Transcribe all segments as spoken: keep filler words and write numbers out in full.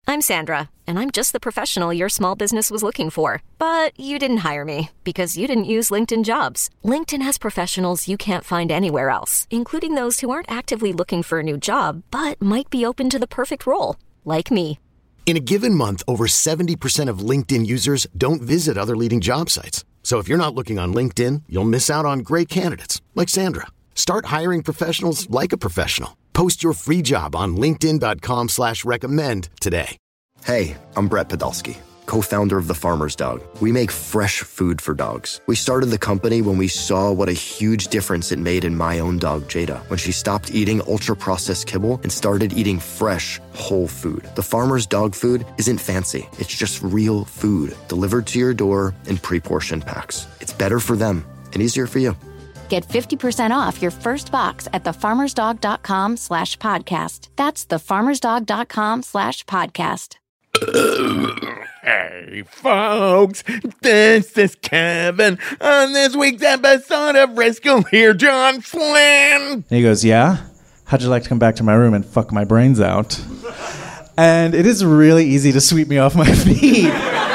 I'm Sandra, and I'm just the professional your small business was looking for. But you didn't hire me because you didn't use LinkedIn Jobs. LinkedIn has professionals you can't find anywhere else, including those who aren't actively looking for a new job, but might be open to the perfect role, like me. In a given month, over seventy percent of LinkedIn users don't visit other leading job sites. So if you're not looking on LinkedIn, you'll miss out on great candidates like Sandra. Start hiring professionals like a professional. Post your free job on linkedin.com slash recommend today. Hey, I'm Brett Podolsky, co-founder of The Farmer's Dog. We make fresh food for dogs. We started the company when we saw what a huge difference it made in my own dog, Jada, when she stopped eating ultra-processed kibble and started eating fresh, whole food. The Farmer's Dog food isn't fancy. It's just real food delivered to your door in pre-portioned packs. It's better for them and easier for you. Get fifty percent off your first box at thefarmersdog.com slash podcast. That's thefarmersdog.com slash podcast. Hey, folks, this is Kevin on this week's episode of Rescue Here, John Flynn. He goes, yeah? How'd you like to come back to my room and fuck my brains out? And it is really easy to sweep me off my feet.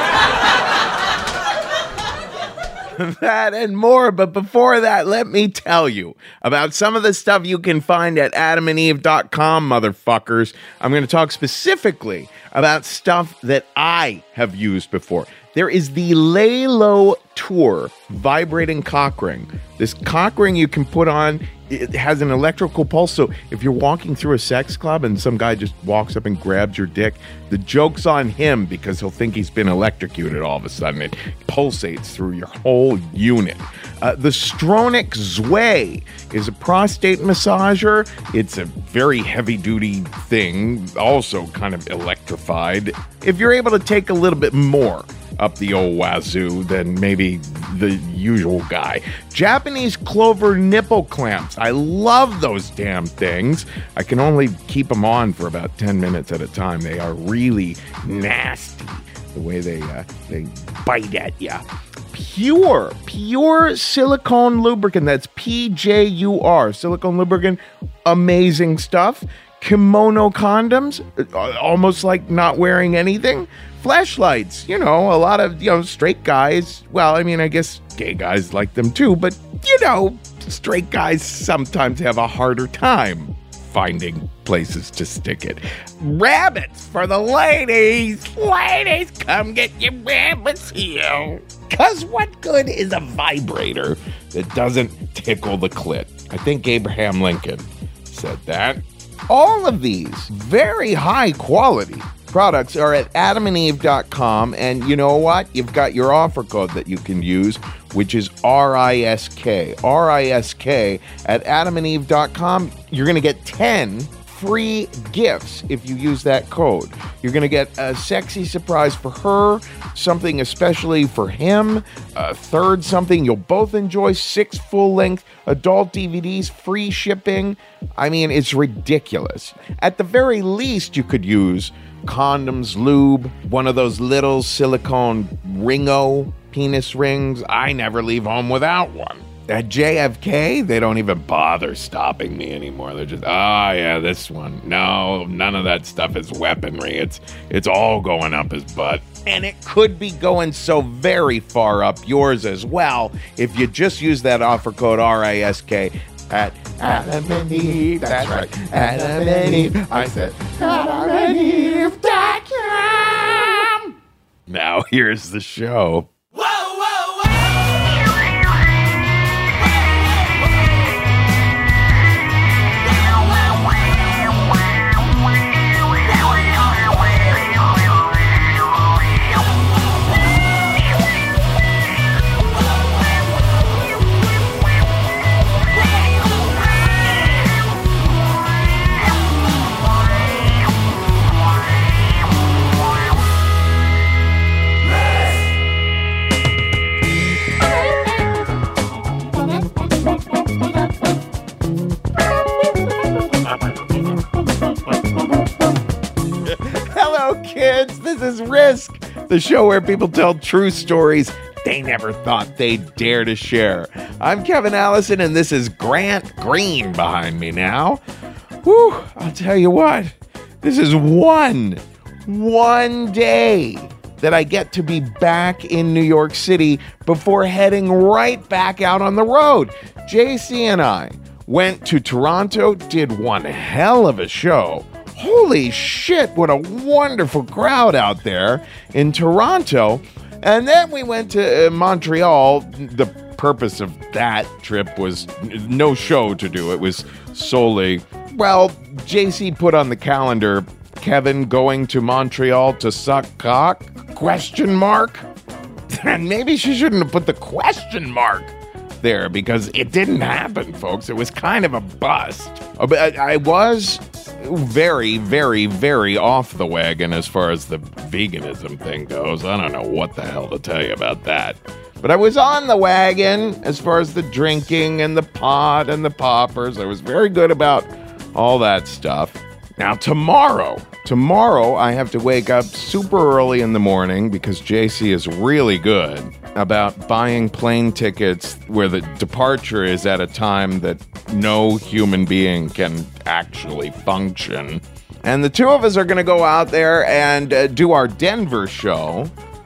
That and more, but before that, let me tell you about some of the stuff you can find at adam and eve dot com, motherfuckers. I'm going to talk specifically about stuff that I have used before. There is the Lay Low Tour vibrating cock ring. This cock ring you can put on, it has an electrical pulse, so if you're walking through a sex club and some guy just walks up and grabs your dick, the joke's on him because he'll think he's been electrocuted all of a sudden. It pulsates through your whole unit. Uh, the Stronach Zway is a prostate massager. It's a very heavy-duty thing, also kind of electrified. If you're able to take a little bit more up the old wazoo than maybe the usual guy. Japanese clover nipple clamps. I love those damn things. I can only keep them on for about ten minutes at a time. They are really nasty, the way they uh, they bite at you. Pure, pure silicone lubricant. That's P J U R, silicone lubricant. Amazing stuff. Kimono condoms, almost like not wearing anything. Flashlights, you know, a lot of, you know, straight guys, well, I mean, I guess gay guys like them too, but, you know, straight guys sometimes have a harder time finding places to stick it. Rabbits for the ladies. Ladies, come get your rabbits here. Because what good is a vibrator that doesn't tickle the clit? I think Abraham Lincoln said that. All of these very high quality products are at adam and eve dot com, and you know what? You've got your offer code that you can use, which is R I S K. R I S K at adam and eve dot com. You're going to get ten free gifts if you use that code. You're going to get a sexy surprise for her, something especially for him, a third something you'll both enjoy, six full-length adult D V Ds, free shipping. I mean, it's ridiculous. At the very least, you could use condoms, lube, one of those little silicone Ringo penis rings. I never leave home without one. At J F K, they don't even bother stopping me anymore. They're just, oh yeah, this one. No, none of that stuff is weaponry. It's it's all going up his butt. And it could be going so very far up yours as well if you just use that offer code R I S K at Adam and Eve. That's right, Adam and Eve. I said Adam and Eve dot com. Now here's the show. Kids, this is Risk, the show where people tell true stories they never thought they'd dare to share. I'm Kevin Allison, and this is Grant Green behind me now. Whew, I'll tell you what, this is one, one day that I get to be back in New York City before heading right back out on the road. J C and I went to Toronto, did one hell of a show. Holy shit, what a wonderful crowd out there in Toronto. And then we went to uh, Montreal. The purpose of that trip was no show to do. It was solely, well, J C put on the calendar, Kevin going to Montreal to suck cock? Question mark? And maybe she shouldn't have put the question mark there because it didn't happen, folks. It was kind of a bust. I, I was very, very, very off the wagon as far as the veganism thing goes. I don't know what the hell to tell you about that. But I was on the wagon as far as the drinking and the pot and the poppers. I was very good about all that stuff. Now, tomorrow, tomorrow I have to wake up super early in the morning because J C is really good about buying plane tickets where the departure is at a time that no human being can actually function. And the two of us are going to go out there and uh, do our Denver show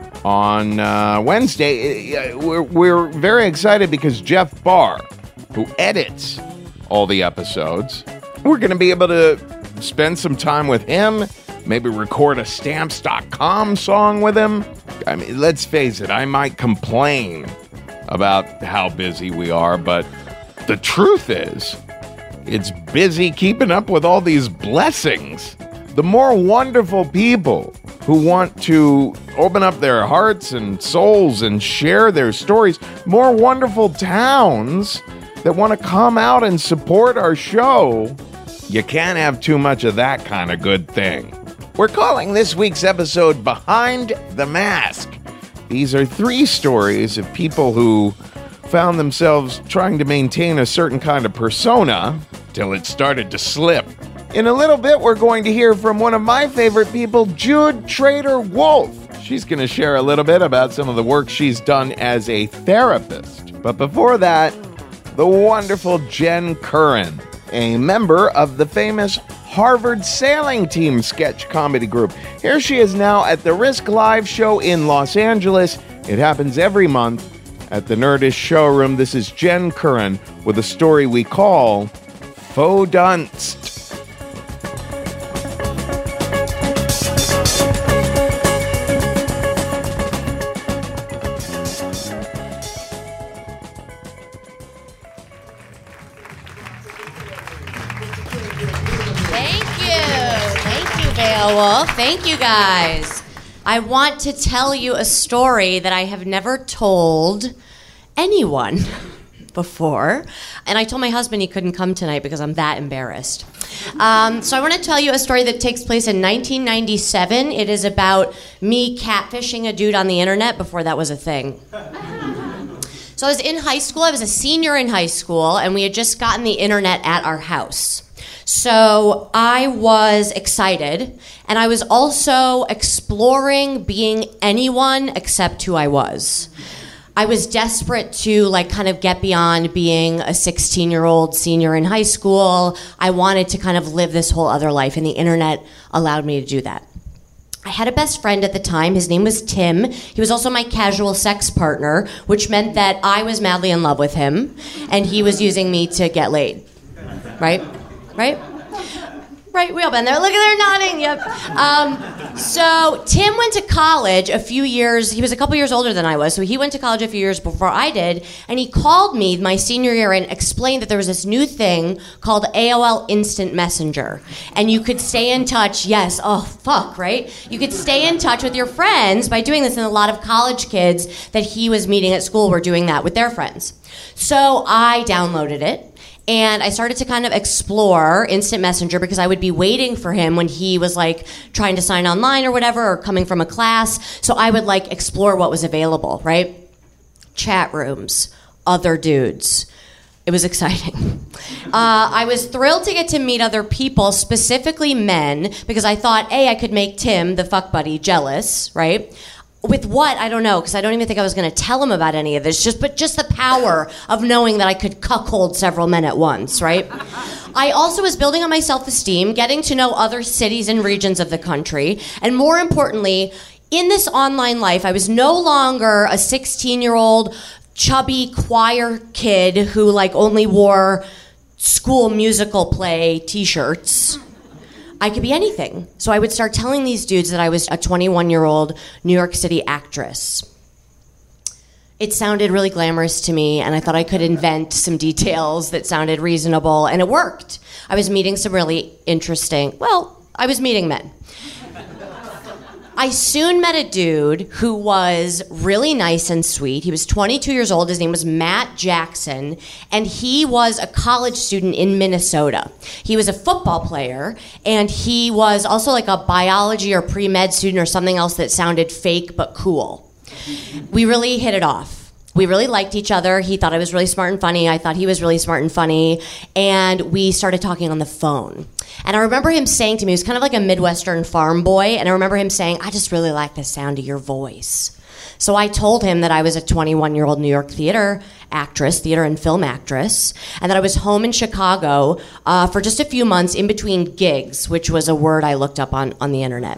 on uh, Wednesday. We're, we're very excited because Jeff Barr, who edits all the episodes, we're going to be able to spend some time with him, maybe record a Stamps dot com song with him. I mean, let's face it, I might complain about how busy we are, but the truth is, it's busy keeping up with all these blessings. The more wonderful people who want to open up their hearts and souls and share their stories, more wonderful towns that want to come out and support our show. You can't have too much of that kind of good thing. We're calling this week's episode Behind the Mask. These are three stories of people who found themselves trying to maintain a certain kind of persona till it started to slip. In a little bit, we're going to hear from one of my favorite people, Jude Trader Wolf. She's going to share a little bit about some of the work she's done as a therapist. But before that, the wonderful Jen Curran, a member of the famous Harvard Sailing Team sketch comedy group. Here she is now at the Risk Live show in Los Angeles. It happens every month at the Nerdish Showroom. This is Jen Curran with a story we call Faux Dunst. Well, thank you guys. I want to tell you a story that I have never told anyone before. And I told my husband he couldn't come tonight because I'm that embarrassed. Um, so I want to tell you a story that takes place in nineteen ninety-seven. It is about me catfishing a dude on the internet before that was a thing. So I was in high school. I was a senior in high school, and we had just gotten the internet at our house. So I was excited, and I was also exploring being anyone except who I was. I was desperate to like kind of get beyond being a sixteen-year-old senior in high school. I wanted to kind of live this whole other life, and the internet allowed me to do that. I had a best friend at the time. His name was Tim. He was also my casual sex partner, which meant that I was madly in love with him, and he was using me to get laid. Right? Right? Right, we all been there. Look at her nodding, yep. Um, so Tim went to college a few years, he was a couple years older than I was, so he went to college a few years before I did, and he called me my senior year and explained that there was this new thing called A O L Instant Messenger. And you could stay in touch, yes, oh fuck, right? You could stay in touch with your friends by doing this, and a lot of college kids that he was meeting at school were doing that with their friends. So I downloaded it. And I started to kind of explore Instant Messenger because I would be waiting for him when he was like trying to sign online or whatever, or coming from a class. So I would like explore what was available, right? Chat rooms, other dudes. It was exciting. Uh, I was thrilled to get to meet other people, specifically men, because I thought, A, I could make Tim, the fuck buddy, jealous, right? With what? I don't know, because I don't even think I was going to tell him about any of this. Just, but just the power of knowing that I could cuckold several men at once, right? I also was building on my self-esteem, getting to know other cities and regions of the country, and more importantly, in this online life, I was no longer a sixteen-year-old chubby choir kid who like only wore school musical play t-shirts. I could be anything. So I would start telling these dudes that I was a twenty-one-year-old New York City actress. It sounded really glamorous to me, and I thought I could invent some details that sounded reasonable, and it worked. I was meeting some really interesting, well, I was meeting men. I soon met a dude who was really nice and sweet. He was twenty-two years old. His name was Matt Jackson, and he was a college student in Minnesota. He was a football player, and he was also like a biology or pre-med student or something else that sounded fake but cool. We really hit it off. We really liked each other. He thought I was really smart and funny. I thought he was really smart and funny. And we started talking on the phone. And I remember him saying to me, he was kind of like a Midwestern farm boy, and I remember him saying, I just really like the sound of your voice. So I told him that I was a twenty-one-year-old New York theater actress, theater and film actress, and that I was home in Chicago uh, for just a few months in between gigs, which was a word I looked up on, on the internet.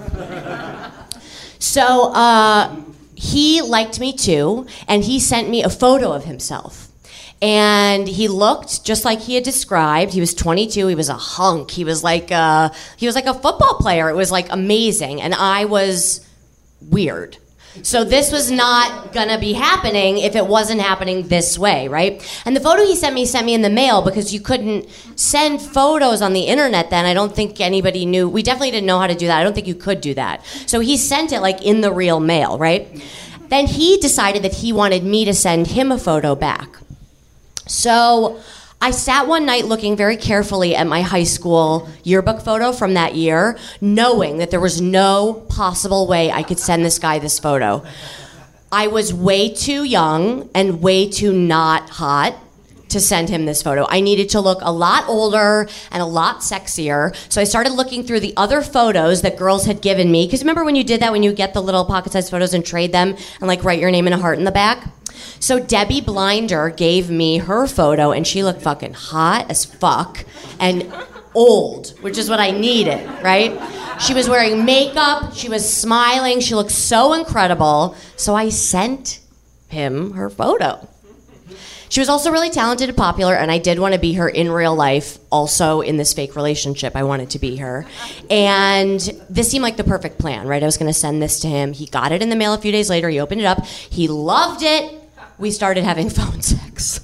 So, uh... he liked me too, and he sent me a photo of himself. And he looked just like he had described. He was twenty-two. He was a hunk. He was like a, he was like a football player. It was like amazing, and I was weird. So this was not gonna be happening if it wasn't happening this way, right? And the photo he sent me sent me in the mail because you couldn't send photos on the internet then. I don't think anybody knew. We definitely didn't know how to do that. I don't think you could do that. So he sent it like in the real mail, right? Then he decided that he wanted me to send him a photo back. So I sat one night looking very carefully at my high school yearbook photo from that year, knowing that there was no possible way I could send this guy this photo. I was way too young and way too not hot to send him this photo. I needed to look a lot older and a lot sexier. So I started looking through the other photos that girls had given me. Because remember when you did that, when you get the little pocket-sized photos and trade them and like write your name and a heart in the back? So Debbie Blinder gave me her photo, and she looked fucking hot as fuck and old, which is what I needed, right? She was wearing makeup, she was smiling, she looked so incredible. So I sent him her photo. She was also really talented and popular, and I did want to be her in real life, also in this fake relationship. I wanted to be her. And this seemed like the perfect plan, right? I was going to send this to him. He got it in the mail a few days later. He opened it up. He loved it. We started having phone sex.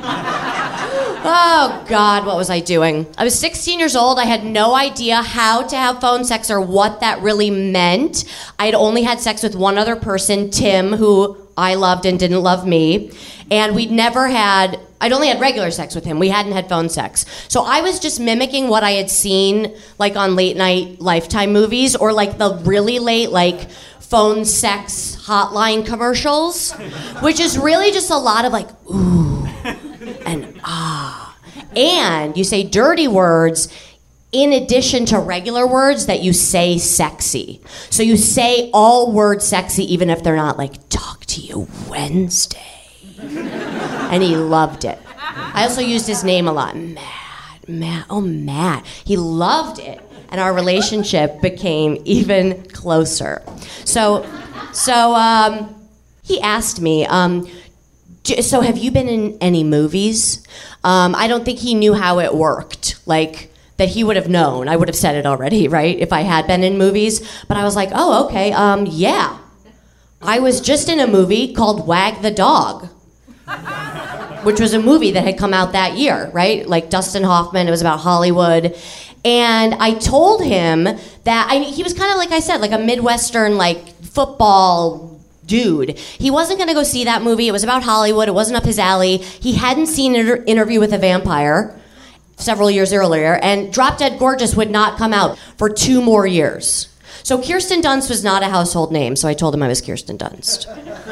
Oh, God, what was I doing? I was sixteen years old. I had no idea how to have phone sex or what that really meant. I had only had sex with one other person, Tim, who I loved and didn't love me. And we'd never had, I'd only had regular sex with him. We hadn't had phone sex. So I was just mimicking what I had seen, like, on late night Lifetime movies, or, like, the really late, like, phone sex hotline commercials, which is really just a lot of, like, ooh, and ah. And you say dirty words in addition to regular words that you say sexy. So you say all words sexy even if they're not, like, talk to you Wednesday. And he loved it. I also used his name a lot. Matt, Matt, oh, Matt. He loved it. And our relationship became even closer. So, so um, he asked me, um, so have you been in any movies? Um, I don't think he knew how it worked. Like, that he would have known. I would have said it already, right? If I had been in movies. But I was like, oh, okay, um, yeah. I was just in a movie called Wag the Dog, which was a movie that had come out that year, right? Like Dustin Hoffman, it was about Hollywood. And I told him that, I mean, he was kind of, like I said, like a Midwestern, like, football dude. He wasn't going to go see that movie. It was about Hollywood. It wasn't up his alley. He hadn't seen Inter- Interview with a Vampire several years earlier, and Drop Dead Gorgeous would not come out for two more years. So Kirsten Dunst was not a household name, so I told him I was Kirsten Dunst.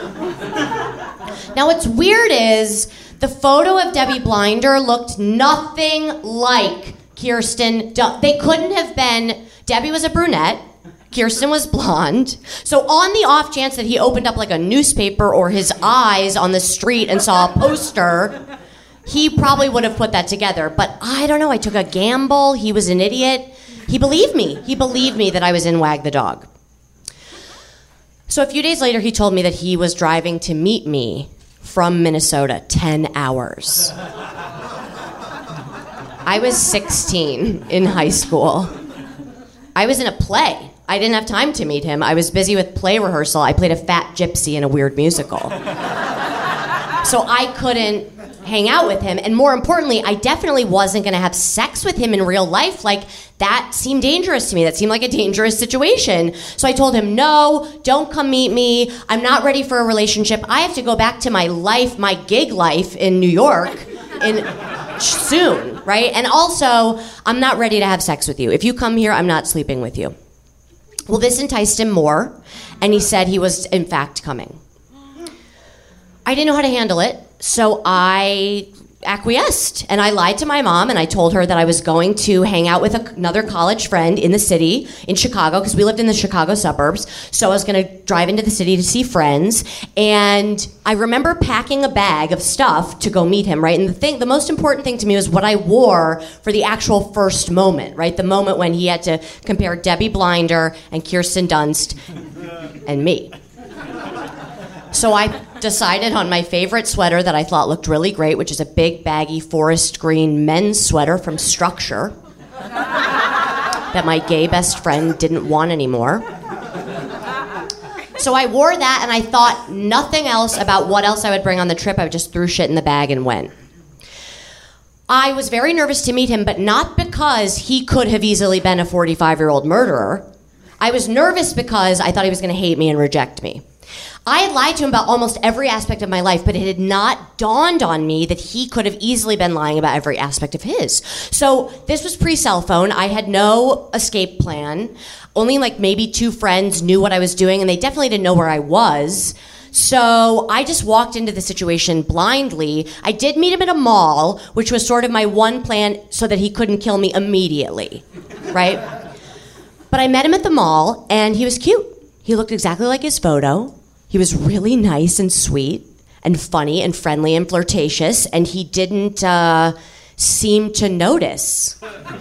Now, what's weird is the photo of Debbie Blinder looked nothing like Kirsten Dunst. They couldn't have been. Debbie was a brunette. Kirsten was blonde. So on the off chance that he opened up like a newspaper or his eyes on the street and saw a poster, he probably would have put that together. But I don't know, I took a gamble. He was an idiot. He believed me. He believed me that I was in Wag the Dog. So a few days later, he told me that he was driving to meet me from Minnesota, ten hours. I was sixteen in high school. I was in a play. I didn't have time to meet him. I was busy with play rehearsal. I played a fat gypsy in a weird musical. So I couldn't hang out with him. And more importantly, I definitely wasn't going to have sex with him in real life. Like, that seemed dangerous to me. That seemed like a dangerous situation. So I told him, no, don't come meet me. I'm not ready for a relationship. I have to go back to my life, my gig life in New York in soon, right? And also, I'm not ready to have sex with you. If you come here, I'm not sleeping with you. Well, this enticed him more, and he said he was, in fact, coming. I didn't know how to handle it, so I acquiesced, and I lied to my mom, and I told her that I was going to hang out with another college friend in the city, in Chicago, because we lived in the Chicago suburbs, so I was going to drive into the city to see friends, and I remember packing a bag of stuff to go meet him, right? And the thing, the most important thing to me was what I wore for the actual first moment, right? The moment when he had to compare Debbie Blinder and Kirsten Dunst and me. So I decided on my favorite sweater that I thought looked really great, which is a big, baggy, forest green men's sweater from Structure that my gay best friend didn't want anymore. So I wore that, and I thought nothing else about what else I would bring on the trip. I just threw shit in the bag and went. I was very nervous to meet him, but not because he could have easily been a forty-five-year-old murderer. I was nervous because I thought he was going to hate me and reject me. I had lied to him about almost every aspect of my life, but it had not dawned on me that he could have easily been lying about every aspect of his. So this was pre-cell phone. I had no escape plan. Only like maybe two friends knew what I was doing, and they definitely didn't know where I was. So I just walked into the situation blindly. I did meet him at a mall, which was sort of my one plan so that he couldn't kill me immediately, right? But I met him at the mall, and he was cute. He looked exactly like his photo. He was really nice and sweet and funny and friendly and flirtatious, and he didn't uh, seem to notice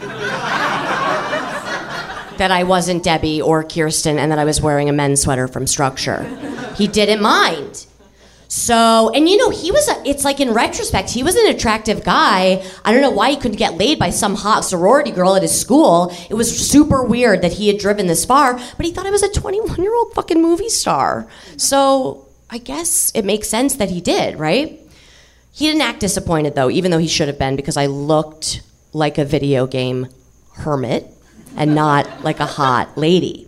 that I wasn't Debbie or Kirsten and that I was wearing a men's sweater from Structure. He didn't mind. So, and you know, he was, a, it's like in retrospect, he was an attractive guy. I don't know why he couldn't get laid by some hot sorority girl at his school. It was super weird that he had driven this far, but he thought I was a twenty-one-year-old fucking movie star. So, I guess it makes sense that he did, right? He didn't act disappointed, though, even though he should have been, because I looked like a video game hermit and not like a hot lady.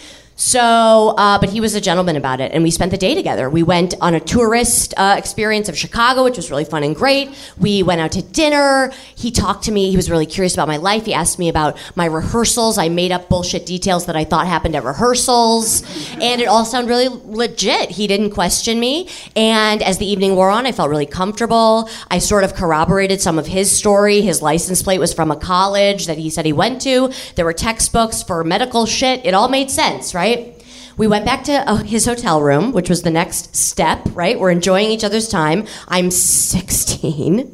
So, uh, but he was a gentleman about it, and we spent the day together. We went on a tourist uh, experience of Chicago, which was really fun and great. We went out to dinner. He talked to me. He was really curious about my life. He asked me about my rehearsals. I made up bullshit details that I thought happened at rehearsals, and it all sounded really legit. He didn't question me, and as the evening wore on, I felt really comfortable. I sort of corroborated some of his story. His license plate was from a college that he said he went to. There were textbooks for medical shit. It all made sense, right? We went back to uh, his hotel room, which was the next step, right? We're enjoying each other's time. I'm sixteen.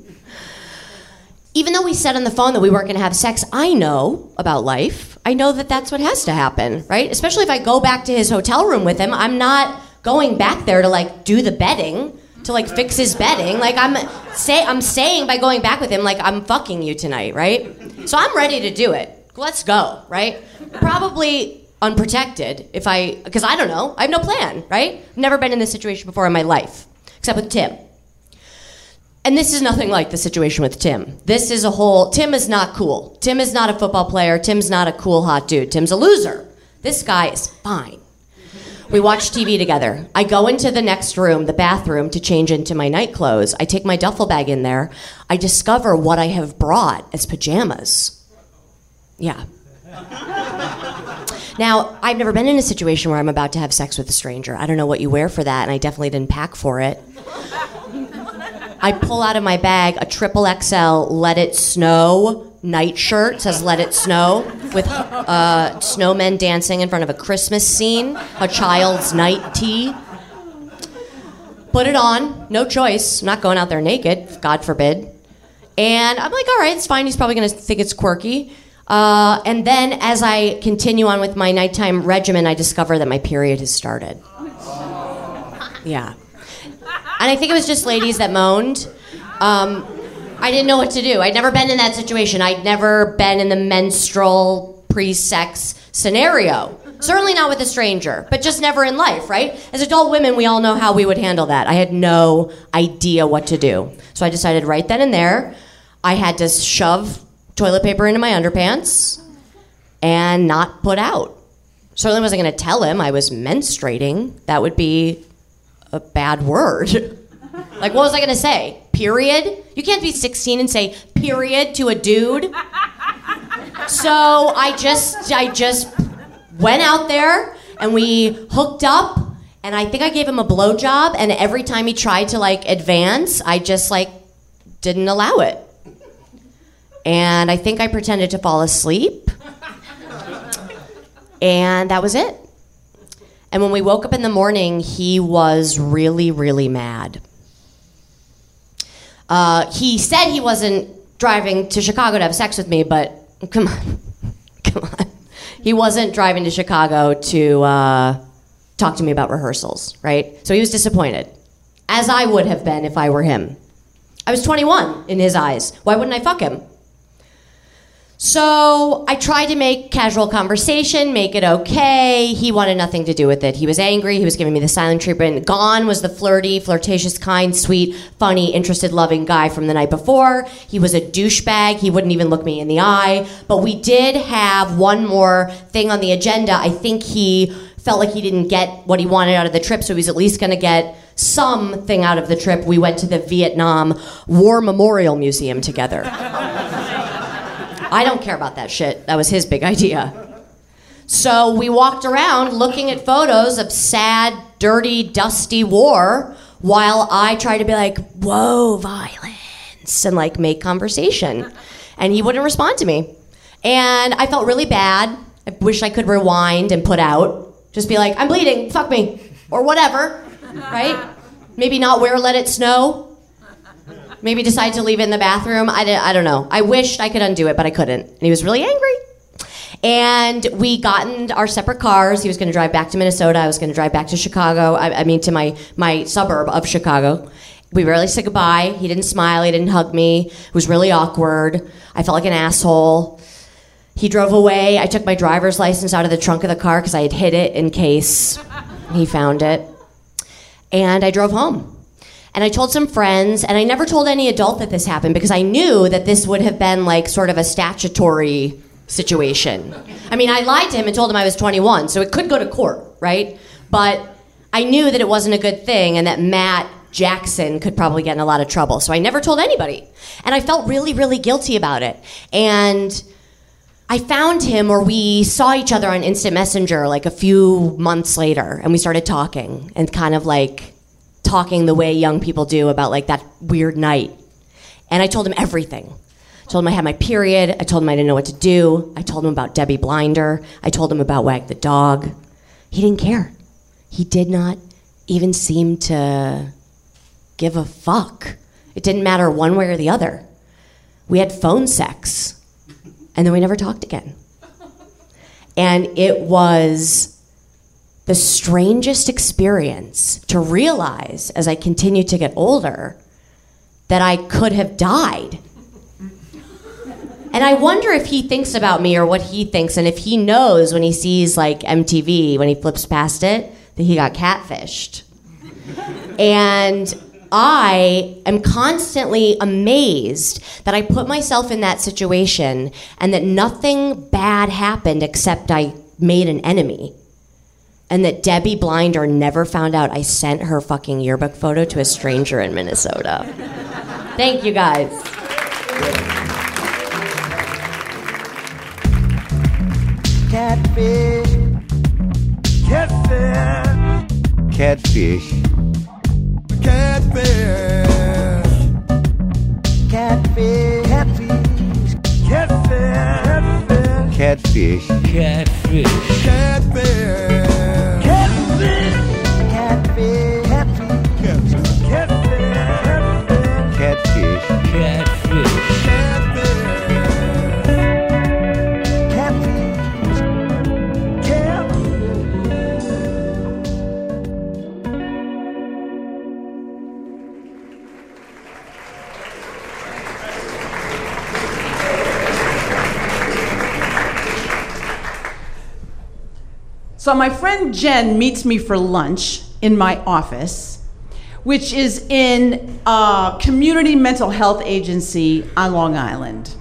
Even though we said on the phone that we weren't going to have sex, I know about life. I know that that's what has to happen, right? Especially if I go back to his hotel room with him, I'm not going back there to like do the bedding, to like fix his bedding. Like I'm say I'm saying by going back with him, like I'm fucking you tonight, right? So I'm ready to do it. Let's go, right? Probably unprotected if I, because I don't know, I have no plan, right? Never been in this situation before in my life, except with Tim. And this is nothing like the situation with Tim. This is a whole, Tim is not cool. Tim is not a football player. Tim's not a cool, hot dude. Tim's a loser. This guy is fine. We watch T V together. I go into the next room, the bathroom, to change into my night clothes. I take my duffel bag in there. I discover what I have brought as pajamas. Yeah. Now, I've never been in a situation where I'm about to have sex with a stranger. I don't know what you wear for that, and I definitely didn't pack for it. I pull out of my bag a triple X L Let It Snow nightshirt, says Let It Snow, with uh, snowmen dancing in front of a Christmas scene, a child's night tea. Put it on, no choice. I'm not going out there naked, God forbid. And I'm like, all right, it's fine. He's probably going to think it's quirky. Uh, and then as I continue on with my nighttime regimen, I discover that my period has started. Yeah. And I think it was just ladies that moaned. Um, I didn't know what to do. I'd never been in that situation. I'd never been in the menstrual pre-sex scenario. Certainly not with a stranger, but just never in life, right? As adult women, we all know how we would handle that. I had no idea what to do. So I decided right then and there, I had to shove toilet paper into my underpants and not put out. Certainly wasn't going to tell him I was menstruating. That would be a bad word. Like, what was I going to say? Period? You can't be sixteen and say period to a dude. So I just, I just went out there and we hooked up, and I think I gave him a blowjob, and every time he tried to like advance, I just like didn't allow it. And I think I pretended to fall asleep. And that was it. And when we woke up in the morning, he was really, really mad. Uh, he said he wasn't driving to Chicago to have sex with me, but come on, come on. He wasn't driving to Chicago to uh, talk to me about rehearsals, right? So he was disappointed, as I would have been if I were him. I was twenty-one in his eyes. Why wouldn't I fuck him? So I tried to make casual conversation, make it okay. He wanted nothing to do with it. He was angry. He was giving me the silent treatment. Gone was the flirty, flirtatious, kind, sweet, funny, interested, loving guy from the night before. He was a douchebag. He wouldn't even look me in the eye. But we did have one more thing on the agenda. I think he felt like he didn't get what he wanted out of the trip, so he was at least going to get something out of the trip. We went to the Vietnam War Memorial Museum together. I don't care about that shit. That was his big idea. So we walked around looking at photos of sad, dirty, dusty war while I tried to be like, whoa, violence, and like make conversation. And he wouldn't respond to me. And I felt really bad. I wish I could rewind and put out. Just be like, I'm bleeding, fuck me, or whatever, right? Maybe not wear Let It Snow. Maybe decide to leave it in the bathroom. I, I don't know. I wished I could undo it, but I couldn't. And he was really angry. And we got in our separate cars. He was going to drive back to Minnesota. I was going to drive back to Chicago. I, I mean, to my, my suburb of Chicago. We rarely said goodbye. He didn't smile. He didn't hug me. It was really awkward. I felt like an asshole. He drove away. I took my driver's license out of the trunk of the car because I had hid it in case he found it. And I drove home. And I told some friends, and I never told any adult that this happened because I knew that this would have been like sort of a statutory situation. I mean, I lied to him and told him I was twenty-one, so it could go to court, right? But I knew that it wasn't a good thing and that Matt Jackson could probably get in a lot of trouble. So I never told anybody. And I felt really, really guilty about it. And I found him, or we saw each other on Instant Messenger like a few months later, and we started talking and kind of like talking the way young people do about like that weird night. And I told him everything. I told him I had my period. I told him I didn't know what to do. I told him about Debbie Blinder. I told him about Wag the Dog. He didn't care. He did not even seem to give a fuck. It didn't matter one way or the other. We had phone sex, and then we never talked again. And it was the strangest experience to realize as I continued to get older that I could have died. And I wonder if he thinks about me or what he thinks, and if he knows when he sees like M T V, when he flips past it, that he got catfished. And I am constantly amazed that I put myself in that situation and that nothing bad happened except I made an enemy. And that Debbie Blinder never found out I sent her fucking yearbook photo to a stranger in Minnesota. Thank you, guys. Catfish. Catfish. Catfish. Catfish. Catfish. Catfish. Catfish. Catfish. Catfish. Catfish. Catfish. Catfish. Catfish. Catfish. Catfish. Catfish. So my friend Jen meets me for lunch in my office, which is in a community mental health agency on Long Island.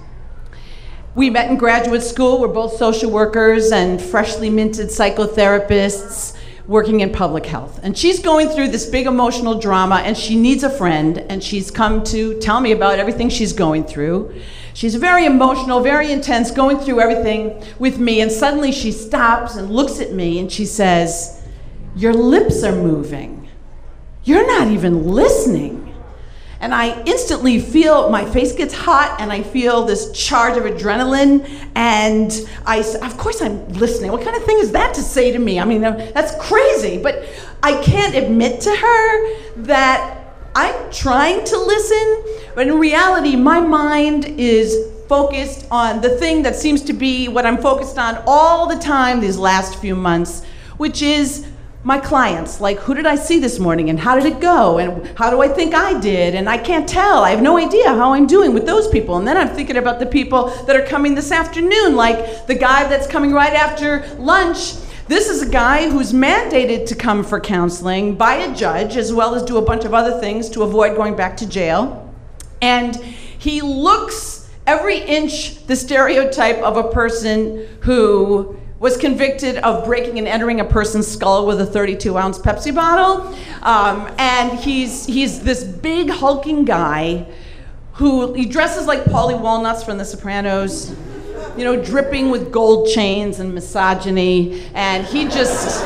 We met in graduate school. We're both social workers and freshly minted psychotherapists working in public health. And she's going through this big emotional drama, and she needs a friend, and she's come to tell me about everything she's going through. She's very emotional, very intense, going through everything with me, and suddenly she stops and looks at me and she says, "Your lips are moving. You're not even listening." And I instantly feel my face gets hot, and I feel this charge of adrenaline, and I, of course I'm listening. What kind of thing is that to say to me? I mean, that's crazy, but I can't admit to her that I'm trying to listen, but in reality, my mind is focused on the thing that seems to be what I'm focused on all the time these last few months, which is my clients. Like, who did I see this morning, and how did it go, and how do I think I did? And I can't tell. I have no idea how I'm doing with those people. And then I'm thinking about the people that are coming this afternoon, like the guy that's coming right after lunch. This is a guy who's mandated to come for counseling by a judge, as well as do a bunch of other things to avoid going back to jail. And he looks every inch the stereotype of a person who was convicted of breaking and entering a person's skull with a thirty-two ounce Pepsi bottle. Um, and he's, he's this big hulking guy who, he dresses like Paulie Walnuts from The Sopranos, you know, dripping with gold chains and misogyny, and he just,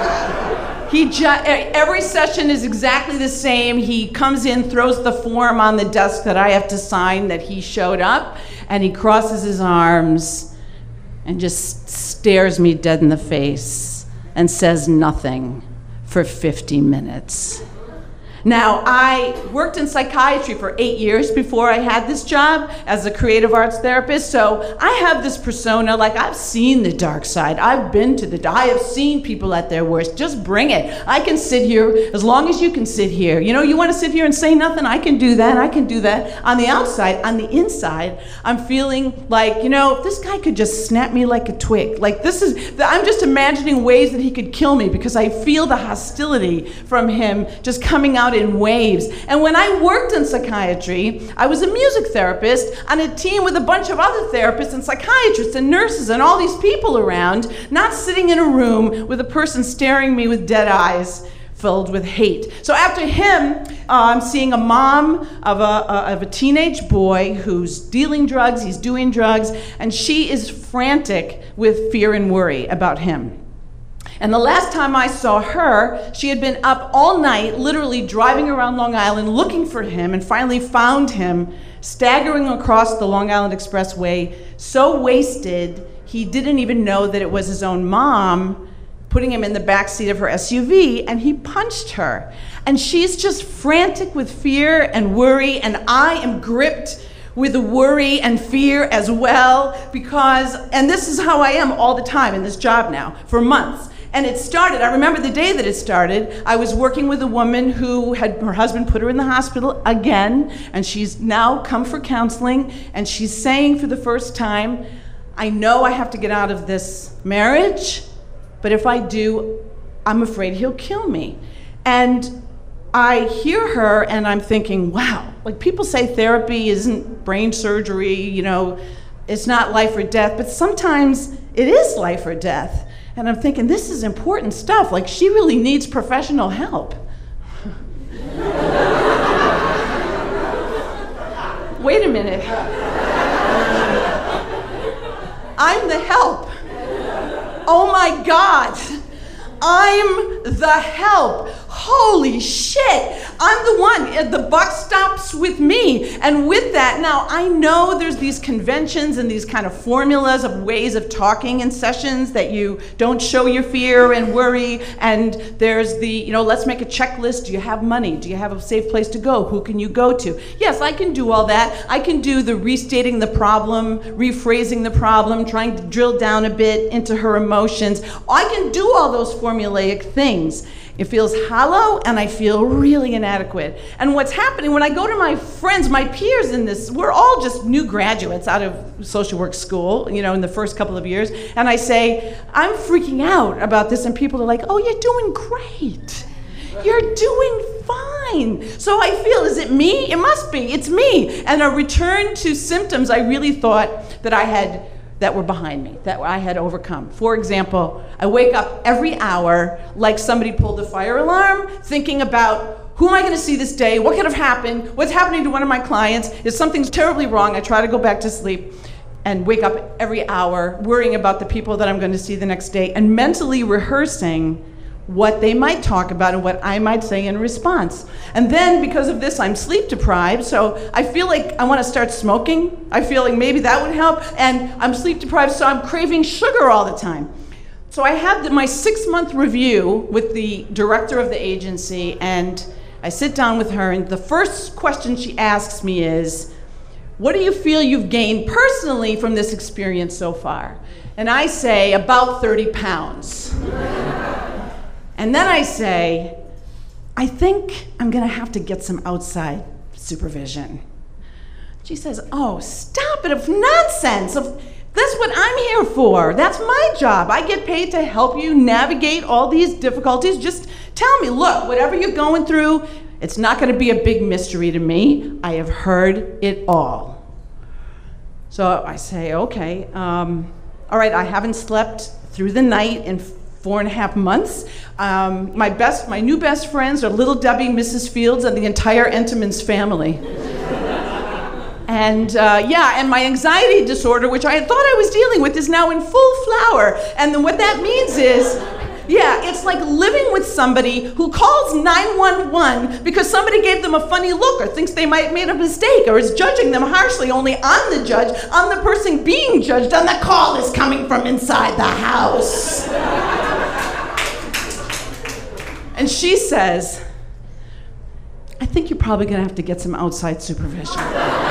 he just, every session is exactly the same. He comes in, throws the form on the desk that I have to sign that he showed up, and he crosses his arms and just stares me dead in the face and says nothing for fifty minutes. Now, I worked in psychiatry for eight years before I had this job as a creative arts therapist, so I have this persona, like I've seen the dark side. I've been to the, I have seen people at their worst. Just bring it. I can sit here as long as you can sit here. You know, you want to sit here and say nothing? I can do that, I can do that. On the outside, on the inside, I'm feeling like, you know, this guy could just snap me like a twig. Like this is, I'm just imagining ways that he could kill me because I feel the hostility from him just coming out in waves. And when I worked in psychiatry, I was a music therapist on a team with a bunch of other therapists and psychiatrists and nurses and all these people around, not sitting in a room with a person staring me with dead eyes filled with hate. So after him, uh, I'm seeing a mom of a, uh, of a teenage boy who's dealing drugs, he's doing drugs, and she is frantic with fear and worry about him. And the last time I saw her, she had been up all night, literally driving around Long Island looking for him, and finally found him staggering across the Long Island Expressway, so wasted he didn't even know that it was his own mom putting him in the back seat of her S U V, and he punched her. And she's just frantic with fear and worry, and I am gripped with worry and fear as well, because, and this is how I am all the time in this job now, for months. And it started, I remember the day that it started, I was working with a woman who had, her husband put her in the hospital again, and she's now come for counseling, and she's saying for the first time, I know I have to get out of this marriage, but if I do, I'm afraid he'll kill me. And I hear her and I'm thinking, wow, like people say therapy isn't brain surgery, you know, it's not life or death, but sometimes it is life or death. And I'm thinking, this is important stuff. Like, she really needs professional help. Wait a minute. I'm the help. Oh my God. I'm the help. Holy shit. I'm the one. The buck stops with me. And with that, now I know there's these conventions and these kind of formulas of ways of talking in sessions that you don't show your fear and worry. And there's the, you know, let's make a checklist. Do you have money? Do you have a safe place to go? Who can you go to? Yes, I can do all that. I can do the restating the problem, rephrasing the problem, trying to drill down a bit into her emotions. I can do all those formulaic things. It feels hollow, and I feel really inadequate. And what's happening when I go to my friends, my peers in this, we're all just new graduates out of social work school, you know, in the first couple of years, and I say, I'm freaking out about this, and people are like, oh, you're doing great. You're doing fine. So I feel, is it me? It must be, it's me. And a return to symptoms I really thought that I had that were behind me, that I had overcome. For example, I wake up every hour like somebody pulled the fire alarm, thinking about who am I gonna see this day, what could have happened, what's happening to one of my clients, if something's terribly wrong, I try to go back to sleep and wake up every hour worrying about the people that I'm gonna see the next day and mentally rehearsing what they might talk about and what I might say in response. And then because of this, I'm sleep deprived, so I feel like I want to start smoking. I feel like maybe that would help, and I'm sleep deprived, so I'm craving sugar all the time. So I had the, my six-month review with the director of the agency, and I sit down with her, and the first question she asks me is, what do you feel you've gained personally from this experience so far? And I say, about thirty pounds. And then I say, I think I'm gonna have to get some outside supervision. She says, oh, stop it, of nonsense. Of, that's what I'm here for. That's my job. I get paid to help you navigate all these difficulties. Just tell me, look, whatever you're going through, it's not gonna be a big mystery to me. I have heard it all. So I say, okay, um, all right, I haven't slept through the night in four and a half months. Um, my best, my new best friends are Little Debbie, Missus Fields, and the entire Entenmann's family. And uh, yeah, and my anxiety disorder, which I thought I was dealing with, is now in full flower. And then what that means is, yeah, it's like living with somebody who calls nine one one because somebody gave them a funny look or thinks they might have made a mistake or is judging them harshly. Only I'm the judge, I'm the person being judged, and the call is coming from inside the house. And she says, I think you're probably gonna have to get some outside supervision.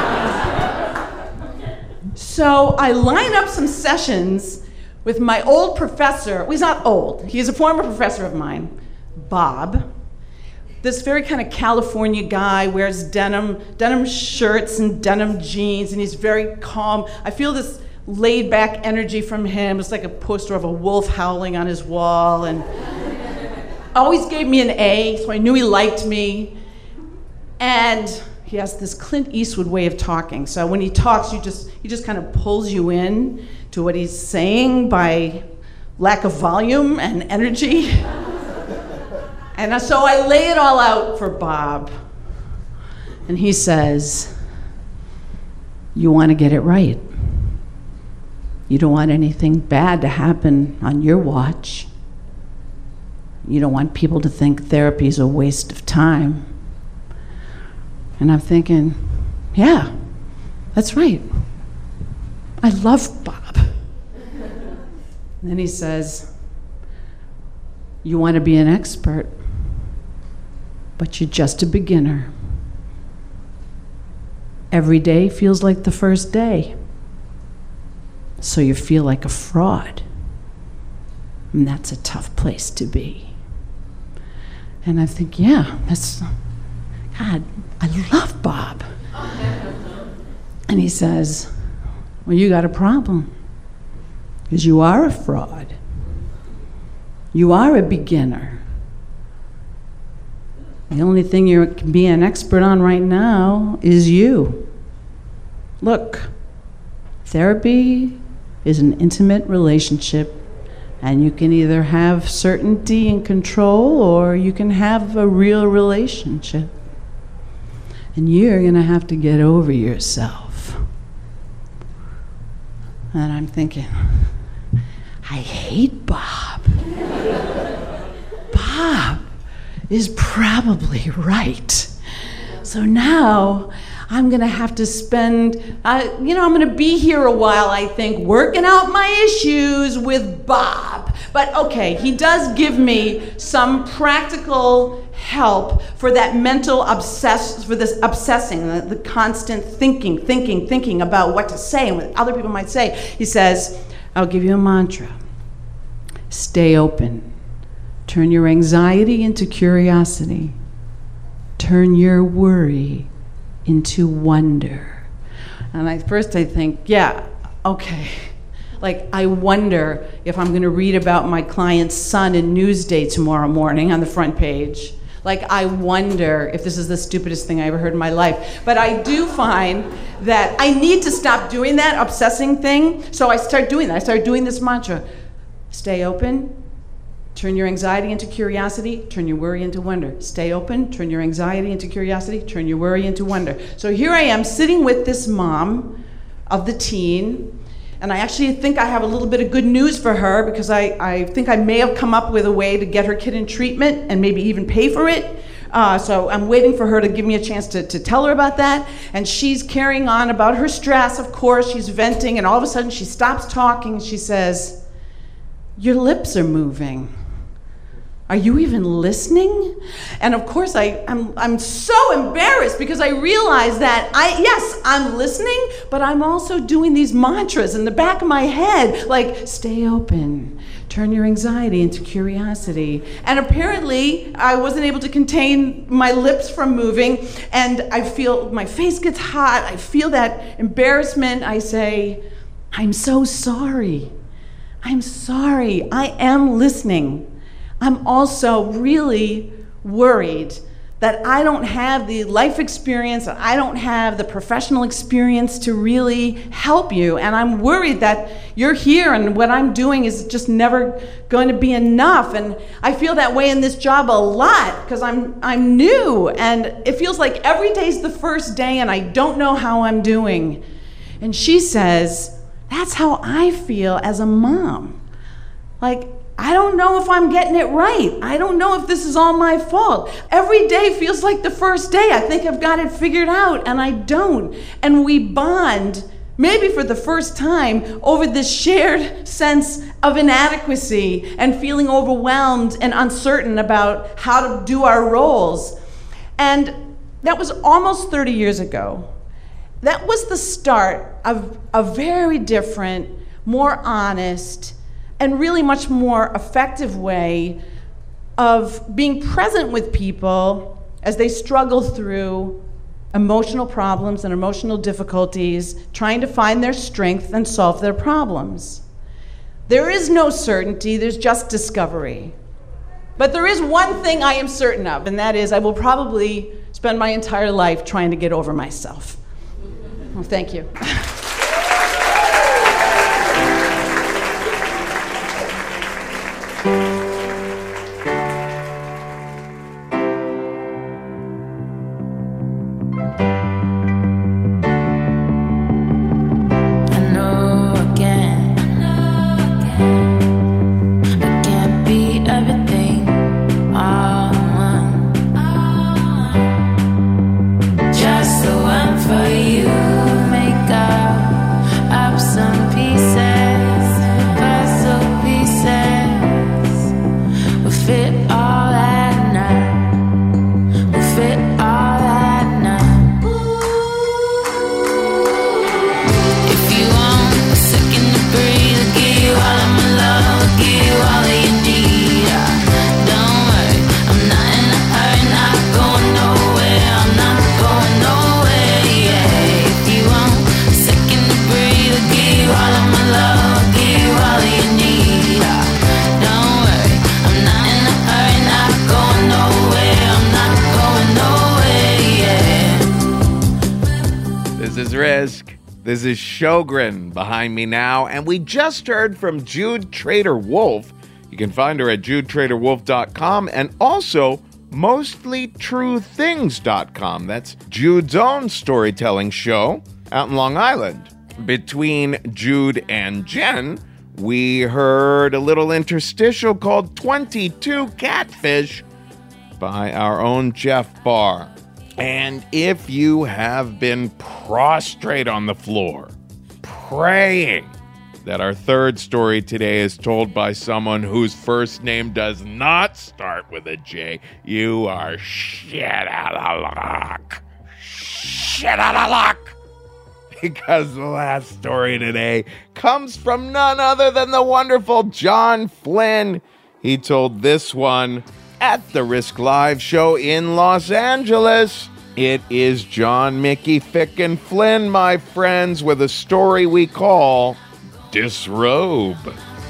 So I line up some sessions with my old professor. Well, he's not old, he's a former professor of mine, Bob. This very kind of California guy, wears denim, denim shirts and denim jeans, and he's very calm. I feel this laid back energy from him. It's like a poster of a wolf howling on his wall, and always gave me an A, so I knew he liked me. And he has this Clint Eastwood way of talking. So when he talks, you just he just kind of pulls you in to what he's saying by lack of volume and energy. And so I lay it all out for Bob. And he says, you want to get it right. You don't want anything bad to happen on your watch. You don't want people to think therapy's a waste of time. And I'm thinking, yeah, that's right. I love Bob. And then he says, you want to be an expert, but you're just a beginner. Every day feels like the first day. So you feel like a fraud. And that's a tough place to be. And I think, yeah, that's, God, I love Bob. And he says, well, you got a problem. Because you are a fraud. You are a beginner. The only thing you can be an expert on right now is you. Look, therapy is an intimate relationship, and you can either have certainty and control, or you can have a real relationship. And you're gonna have to get over yourself. And I'm thinking, I hate Bob. Bob Bob is probably right. So now I'm going to have to spend, uh, you know, I'm going to be here a while, I think, working out my issues with Bob. But okay, he does give me some practical help for that mental obsess, for this obsessing, the, the constant thinking, thinking, thinking about what to say and what other people might say. He says, I'll give you a mantra. Stay open. Turn your anxiety into curiosity. Turn your worry into wonder. And I first I think, yeah, okay. Like, I wonder if I'm going to read about my client's son in Newsday tomorrow morning on the front page. Like, I wonder if this is the stupidest thing I ever heard in my life. But I do find that I need to stop doing that obsessing thing. So I start doing that. I start doing this mantra. Stay open. Turn your anxiety into curiosity, turn your worry into wonder. Stay open, turn your anxiety into curiosity, turn your worry into wonder. So here I am sitting with this mom of the teen, and I actually think I have a little bit of good news for her because I, I think I may have come up with a way to get her kid in treatment and maybe even pay for it. Uh, so I'm waiting for her to give me a chance to, to tell her about that. And she's carrying on about her stress, of course. She's venting, and all of a sudden she stops talking and she says, "Your lips are moving. Are you even listening?" And of course, I, I'm, I'm so embarrassed because I realize that, I yes, I'm listening, but I'm also doing these mantras in the back of my head, like, stay open, turn your anxiety into curiosity. And apparently, I wasn't able to contain my lips from moving, and I feel my face gets hot. I feel that embarrassment. I say, I'm so sorry. I'm sorry. I am listening. I'm also really worried that I don't have the life experience, that I don't have the professional experience to really help you. And I'm worried that you're here and what I'm doing is just never going to be enough. And I feel that way in this job a lot because I'm I'm new. And it feels like every day's the first day and I don't know how I'm doing. And she says, that's how I feel as a mom. Like, I don't know if I'm getting it right. I don't know if this is all my fault. Every day feels like the first day. I think I've got it figured out, and I don't. And we bond, maybe for the first time, over this shared sense of inadequacy and feeling overwhelmed and uncertain about how to do our roles. And that was almost thirty years ago. That was the start of a very different, more honest, and really much more effective way of being present with people as they struggle through emotional problems and emotional difficulties, trying to find their strength and solve their problems. There is no certainty, there's just discovery. But there is one thing I am certain of, and that is I will probably spend my entire life trying to get over myself. Well, thank you. This is Sjogren behind me now, and we just heard from Jude Trader Wolf. You can find her at jude trader wolf dot com and also mostly true things dot com. That's Jude's own storytelling show out in Long Island. Between Jude and Jen, we heard a little interstitial called twenty-two Catfish by our own Jeff Barr. And if you have been prostrate on the floor, praying that our third story today is told by someone whose first name does not start with a J, you are shit out of luck. Shit out of luck. Because the last story today comes from none other than the wonderful John Flynn. He told this one at the Risk Live show in Los Angeles. It is John Mickey Ficken Flynn, my friends, with a story we call Disrobe.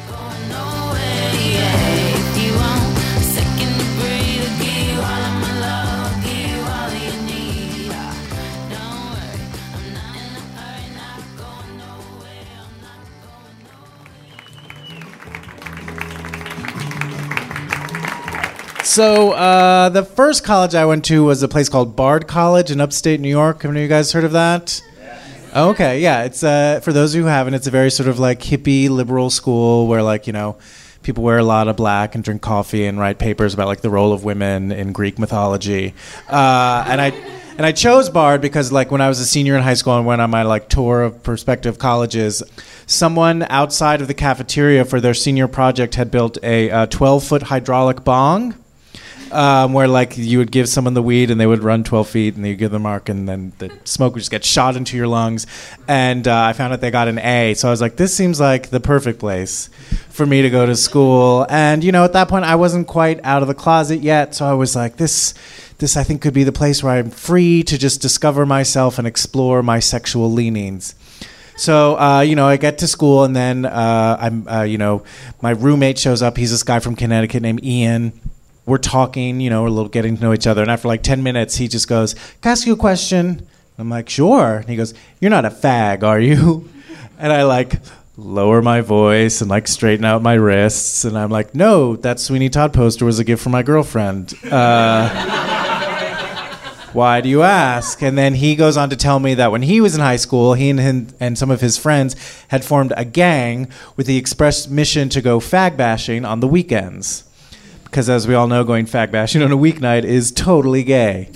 So uh, the first college I went to was a place called Bard College in upstate New York. Have any of you guys heard of that? Okay, yeah. It's uh, for those who haven't, it's a very sort of like hippie liberal school where like, you know, people wear a lot of black and drink coffee and write papers about like the role of women in Greek mythology. Uh, and I and I chose Bard because like when I was a senior in high school and went on my like tour of prospective colleges, someone outside of the cafeteria for their senior project had built a twelve-foot hydraulic bong. Um, where like you would give someone the weed and they would run twelve feet and you give them a mark and then the smoke would just get shot into your lungs. And uh, I found out they got an A. So I was like, this seems like the perfect place for me to go to school. And, you know, at that point I wasn't quite out of the closet yet. So I was like, this, this I think could be the place where I'm free to just discover myself and explore my sexual leanings. So, uh, you know, I get to school and then, uh, I'm, uh, you know, my roommate shows up. He's this guy from Connecticut named Ian. We're talking, you know, we're a little getting to know each other. And after like ten minutes, he just goes, can I ask you a question? I'm like, sure. And he goes, you're not a fag, are you? And I like lower my voice and like straighten out my wrists. And I'm like, no, that Sweeney Todd poster was a gift from my girlfriend. Uh, why do you ask? And then he goes on to tell me that when he was in high school, he and, him, and some of his friends had formed a gang with the express mission to go fag bashing on the weekends. Because as we all know, going fag bashing on a weeknight is totally gay.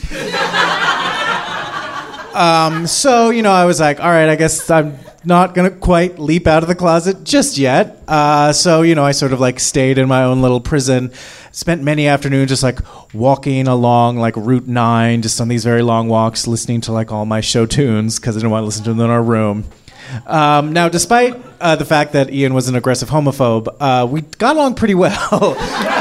um, so, you know, I was like, all right, I guess I'm not going to quite leap out of the closet just yet. Uh, so, you know, I sort of like stayed in my own little prison, spent many afternoons just like walking along like Route nine, just on these very long walks, listening to like all my show tunes because I didn't want to listen to them in our room. Um, now, despite uh, the fact that Ian was an aggressive homophobe, uh, we got along pretty well. um,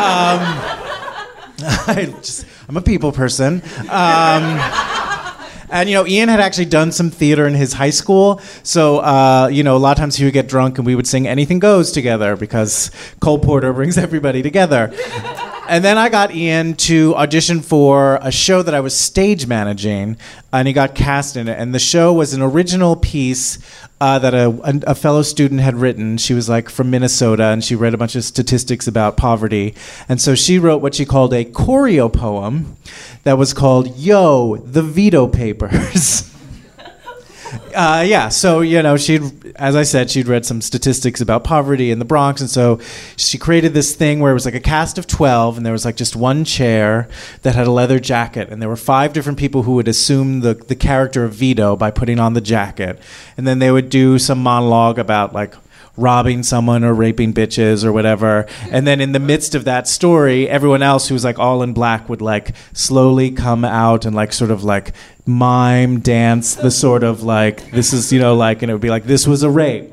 I just, I'm a people person. Um, and, you know, Ian had actually done some theater in his high school. So, uh, you know, a lot of times he would get drunk and we would sing Anything Goes together because Cole Porter brings everybody together. And then I got Ian to audition for a show that I was stage managing, and he got cast in it. And the show was an original piece uh, that a, a fellow student had written. She was like from Minnesota, and she read a bunch of statistics about poverty. And so she wrote what she called a choreo poem that was called Yo, the Veto Papers. Uh, yeah, so, you know, she'd, as I said, she'd read some statistics about poverty in the Bronx, and so she created this thing where it was like a cast of twelve, and there was like just one chair that had a leather jacket, and there were five different people who would assume the, the character of Vito by putting on the jacket, and then they would do some monologue about, like, robbing someone or raping bitches or whatever. And then in the midst of that story, everyone else who was like all in black would like slowly come out and like sort of like mime dance the sort of like, this is, you know, like, and it would be like, this was a rape.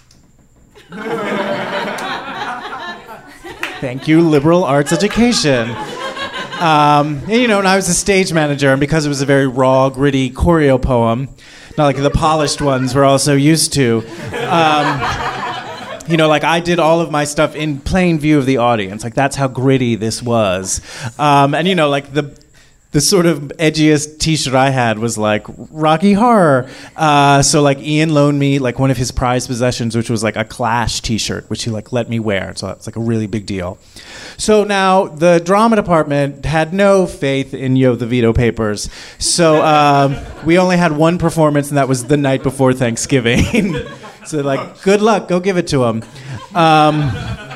Thank you, liberal arts education. Um, and, you know, and I was a stage manager, and because it was a very raw, gritty choreo poem, not like the polished ones we're all so used to, um, you know, like I did all of my stuff in plain view of the audience. Like that's how gritty this was. Um, and, you know, like the the sort of edgiest T-shirt I had was like Rocky Horror. Uh, so like Ian loaned me like one of his prized possessions, which was like a Clash T-shirt, which he like let me wear. So it's like a really big deal. So now the drama department had no faith in Yo, the Veto Papers. So um, we only had one performance, and that was the night before Thanksgiving. So like, good luck, go give it to him. Um,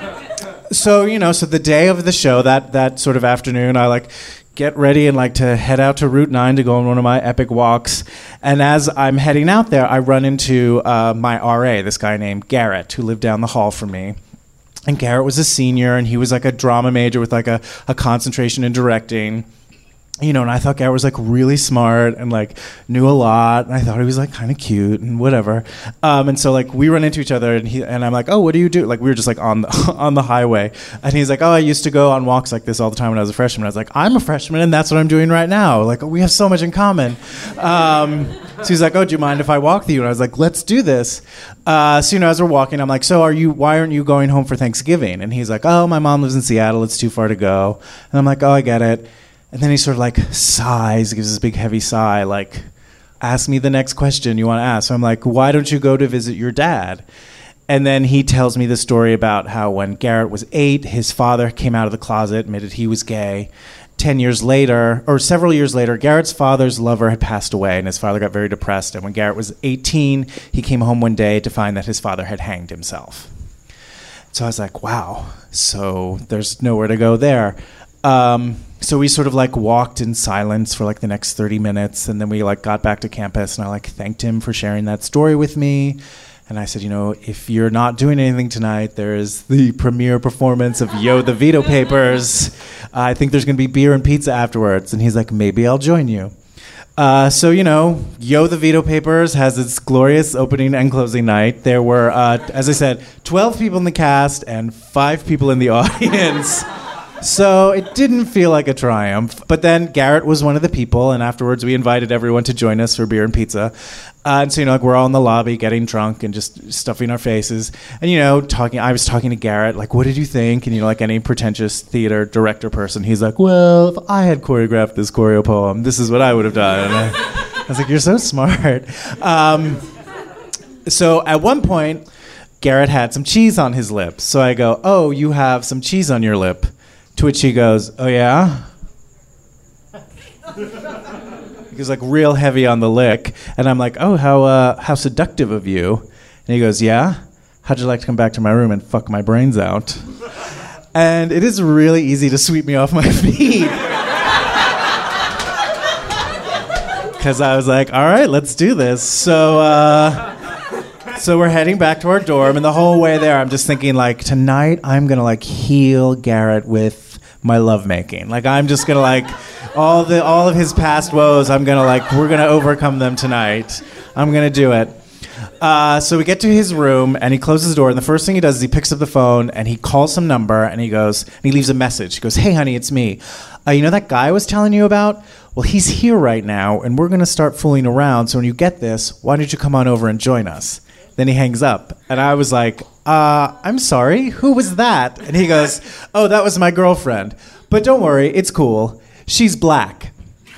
so, you know, so the day of the show, that that sort of afternoon, I like get ready and like to head out to Route nine to go on one of my epic walks. And as I'm heading out there, I run into uh, my R A, this guy named Garrett, who lived down the hall from me. And Garrett was a senior, and he was like a drama major with like a, a concentration in directing. You know, and I thought Garrett was like really smart and like knew a lot, and I thought he was like kind of cute and whatever. Um, and so like we run into each other, and he and I'm like, oh, what do you do? Like we were just like on the on the highway, and he's like, oh, I used to go on walks like this all the time when I was a freshman. I was like, I'm a freshman, and that's what I'm doing right now. Like we have so much in common. Um, so he's like, oh, do you mind if I walk with you? And I was like, let's do this. Uh, so you know, as we're walking, I'm like, so are you? Why aren't you going home for Thanksgiving? And he's like, oh, my mom lives in Seattle. It's too far to go. And I'm like, oh, I get it. And then he sort of like sighs, gives this big heavy sigh, like, ask me the next question you want to ask. So I'm like, why don't you go to visit your dad? And then he tells me the story about how when Garrett was eight, his father came out of the closet, admitted he was gay. Ten years later, or several years later, Garrett's father's lover had passed away, and his father got very depressed. And when Garrett was eighteen, he came home one day to find that his father had hanged himself. So I was like, wow, so there's nowhere to go there. Um, so we sort of like walked in silence for like the next thirty minutes, and then we like got back to campus, and I like thanked him for sharing that story with me. And I said, you know, if you're not doing anything tonight, there is the premiere performance of Yo, the Veto Papers. Uh, I think there's going to be beer and pizza afterwards. And he's like, maybe I'll join you. Uh, so, you know, Yo, the Veto Papers has its glorious opening and closing night. There were, uh, as I said, twelve people in the cast and five people in the audience. So it didn't feel like a triumph. But then Garrett was one of the people, and afterwards we invited everyone to join us for beer and pizza. Uh, and so, you know, like we're all in the lobby getting drunk and just stuffing our faces. And, you know, talking, I was talking to Garrett, like, what did you think? And, you know, like any pretentious theater director person, he's like, well, if I had choreographed this choreo poem, this is what I would have done. And I, I was like, you're so smart. Um, so at one point, Garrett had some cheese on his lip. So I go, oh, you have some cheese on your lip. To which he goes, oh, yeah? He was like real heavy on the lick. And I'm like, oh, how uh, how seductive of you. And he goes, yeah? How'd you like to come back to my room and fuck my brains out? And it is really easy to sweep me off my feet. Because I was like, all right, let's do this. So, uh, so we're heading back to our dorm. And the whole way there, I'm just thinking, like, tonight I'm going to, like, heal Garrett with my lovemaking. Like, I'm just gonna like all the all of his past woes. I'm gonna like we're gonna overcome them tonight. I'm gonna do it. Uh, so we get to his room, and he closes the door, and the first thing he does is he picks up the phone and he calls some number, and he goes and he leaves a message. He goes, "Hey, honey, it's me. Uh, you know that guy I was telling you about? Well, he's here right now, and we're gonna start fooling around. So when you get this, why don't you come on over and join us?" Then he hangs up, and I was like, uh, I'm sorry, who was that? And he goes, oh, that was my girlfriend. But don't worry, it's cool. She's black.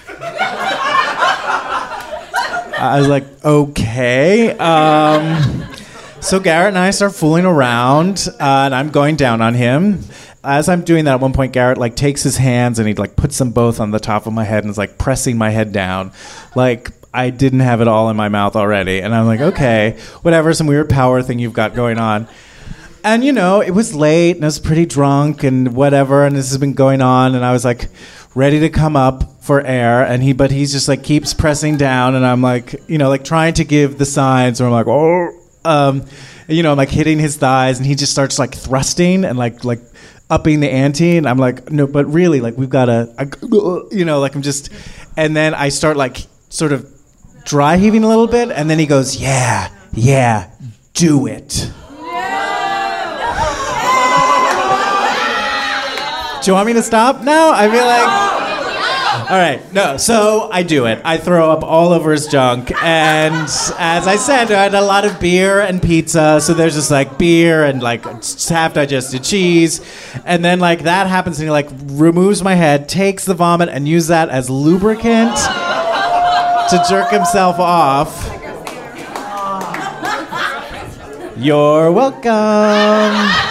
I was like, okay. Um, so Garrett and I start fooling around, uh, and I'm going down on him. As I'm doing that, at one point, Garrett like takes his hands and he like puts them both on the top of my head and is like pressing my head down, like I didn't have it all in my mouth already. And I'm like, okay, whatever, some weird power thing you've got going on. And, you know, it was late and I was pretty drunk and whatever, and this has been going on, and I was like ready to come up for air, and he, but he's just like keeps pressing down, and I'm like, you know, like trying to give the signs, or I'm like, oh, um, you know, I'm like hitting his thighs, and he just starts like thrusting and like, like upping the ante, and I'm like, no, but really, like we've got to, you know, like I'm just, and then I start like sort of dry heaving a little bit, and then he goes, yeah, yeah, do it. Do you want me to stop now? I feel like... All right, no, so I do it. I throw up all over his junk, and as I said, I had a lot of beer and pizza, so there's just like beer and like half-digested cheese, and then like that happens, and he like removes my head, takes the vomit, and uses that as lubricant to jerk himself off. You're welcome.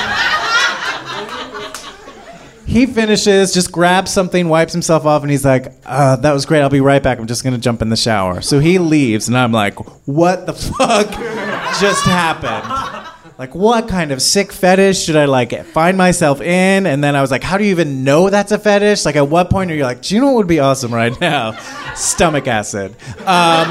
He finishes, just grabs something, wipes himself off, and he's like, uh, that was great, I'll be right back, I'm just going to jump in the shower. So he leaves, and I'm like, what the fuck just happened? Like, what kind of sick fetish should I, like, find myself in? And then I was like, how do you even know that's a fetish? Like, at what point are you like, do you know what would be awesome right now? Stomach acid. Um,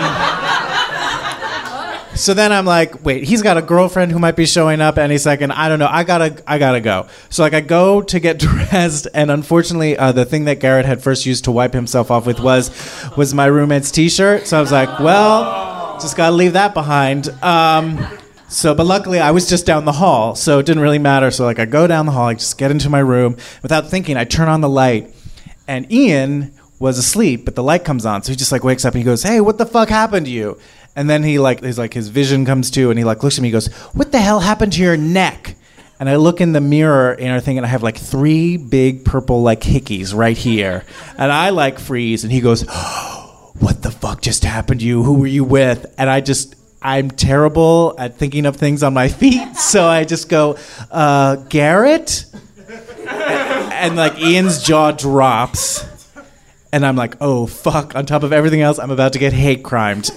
so then I'm like, wait, he's got a girlfriend who might be showing up any second. I don't know. I gotta, I gotta go. So, like, I go to get dressed, and unfortunately, uh, the thing that Garrett had first used to wipe himself off with was, was my roommate's T-shirt. So I was like, well, just gotta leave that behind. Um... So, but luckily I was just down the hall, so it didn't really matter. So, like, I go down the hall, I just get into my room. Without thinking, I turn on the light, and Ian was asleep, but the light comes on. So he just, like, wakes up and he goes, hey, what the fuck happened to you? And then he, like, he's like, his vision comes to, and he, like, looks at me and goes, what the hell happened to your neck? And I look in the mirror in our thing, and I have, like, three big purple, like, hickeys right here. And I, like, freeze, and he goes, oh, what the fuck just happened to you? Who were you with? And I just... I'm terrible at thinking of things on my feet, so I just go, uh, Garrett? And, and, like, Ian's jaw drops, and I'm like, oh, fuck. On top of everything else, I'm about to get hate crimed.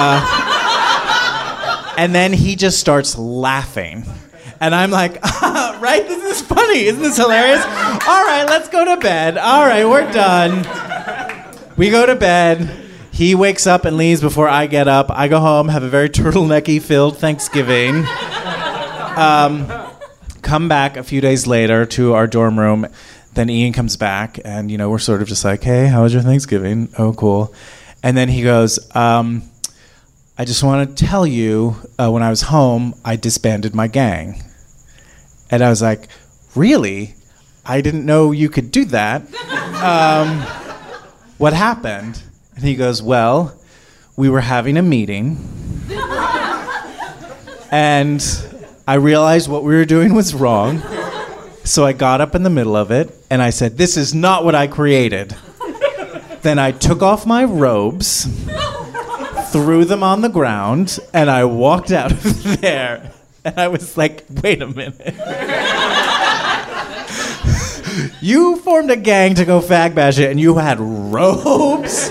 Uh, and then he just starts laughing. And I'm like, ah, right? This is funny. Isn't this hilarious? All right, let's go to bed. All right, we're done. We go to bed. He wakes up and leaves before I get up. I go home, have a very turtlenecky filled Thanksgiving. Um, come back a few days later to our dorm room. Then Ian comes back, and, you know, we're sort of just like, hey, how was your Thanksgiving? Oh, cool. And then he goes, um, I just want to tell you, uh, when I was home, I disbanded my gang. And I was like, really? I didn't know you could do that. Um, what happened? And he goes, well, we were having a meeting, and I realized what we were doing was wrong, so I got up in the middle of it, and I said, this is not what I created. Then I took off my robes, threw them on the ground, and I walked out of there, and I was like, wait a minute. You formed a gang to go fag bash it, and you had robes?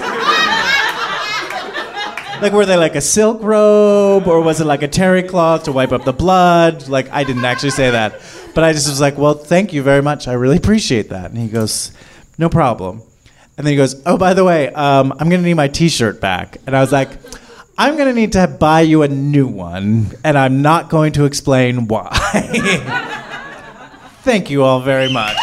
Like, were they like a silk robe, or was it like a terry cloth to wipe up the blood? Like, I didn't actually say that. But I just was like, well, thank you very much. I really appreciate that. And he goes, no problem. And then he goes, oh, by the way, um, I'm going to need my T-shirt back. And I was like, I'm going to need to buy you a new one, and I'm not going to explain why. Thank you all very much.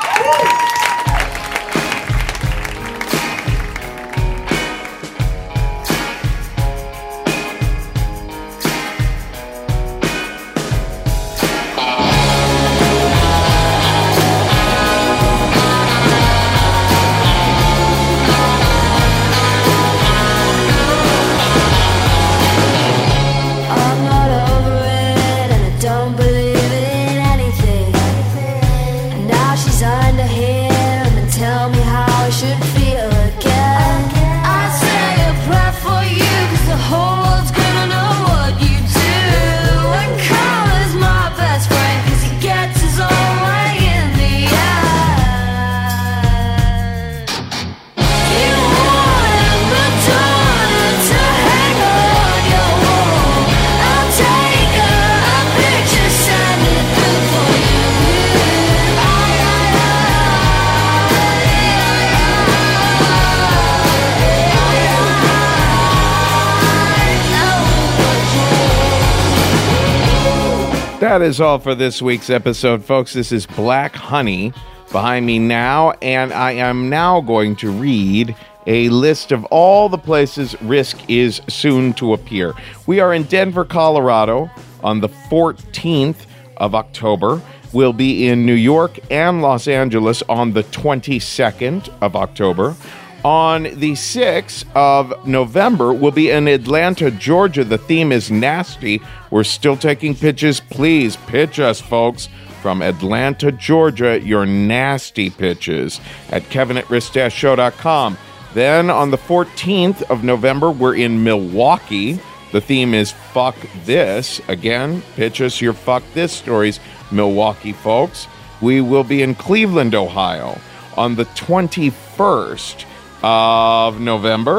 That is all for this week's episode, folks. This is Black Honey behind me now, and I am now going to read a list of all the places Risk is soon to appear. We are in Denver, Colorado on the fourteenth of October. We'll be in New York and Los Angeles on the twenty-second of October. On the sixth of November, we'll be in Atlanta, Georgia. The theme is nasty. We're still taking pitches. Please pitch us, folks. From Atlanta, Georgia, your nasty pitches at kevin at risk dash show dot com. Then on the fourteenth of November, we're in Milwaukee. The theme is Fuck This. Again, pitch us your Fuck This stories, Milwaukee folks. We will be in Cleveland, Ohio on the twenty-first of November.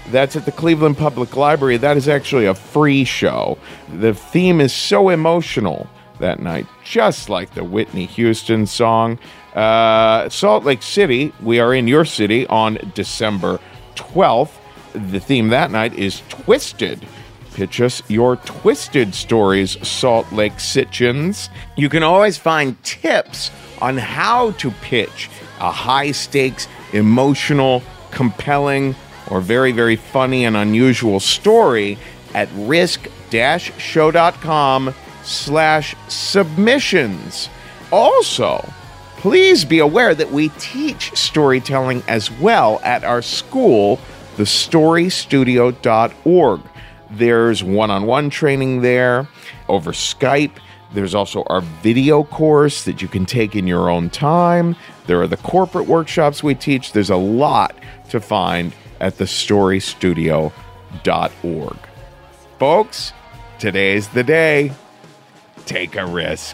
That's at the Cleveland Public Library. That is actually a free show. The theme is so emotional that night, just like the Whitney Houston song. Uh, Salt Lake City, we are in your city on December twelfth. The theme that night is Twisted. Pitch us your twisted stories, Salt Lake Sitchins. You can always find tips on how to pitch a high-stakes, emotional, compelling, or very, very funny and unusual story at risk-show.com slash submissions. Also, please be aware that we teach storytelling as well at our school, the story studio dot org. There's one-on-one training there over Skype. There's also our video course that you can take in your own time. There are the corporate workshops we teach. There's a lot to find at the story studio dot org. Folks, today's the day. Take a risk.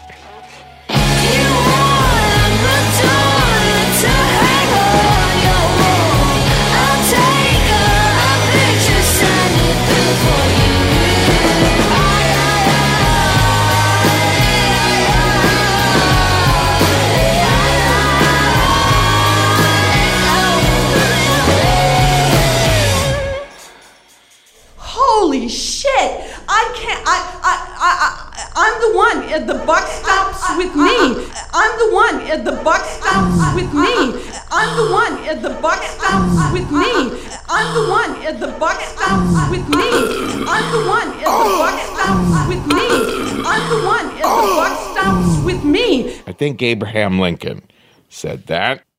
Holy shit! I can't. I. I. I. I I'm the one. The buck stops with me. I'm the one. The buck stops with me. I'm the one. The buck stops with me. I'm the one. The buck stops with me. I'm the one. The buck stops with me. I'm the one. The buck stops with me. I think Abraham Lincoln said that.